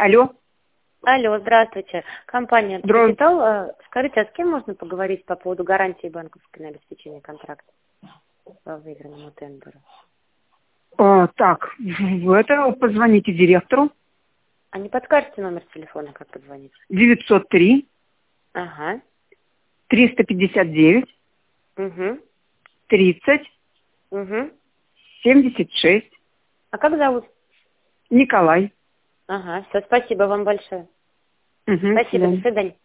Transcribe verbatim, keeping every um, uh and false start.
Алло. Алло, здравствуйте. Компания Здравствуйте. «Капитал». Скажите, а с кем можно поговорить по поводу гарантии банковской на обеспечение контракта по выигранному тендеру? А, так, в это позвоните директору. А не подскажете номер телефона, как позвонить? девятьсот три Ага. триста пятьдесят девять Угу. тридцать Угу. семьдесят шесть. А как зовут? Николай. Ага, все, спасибо вам большое. Угу, до Спасибо, до свидания. свидания.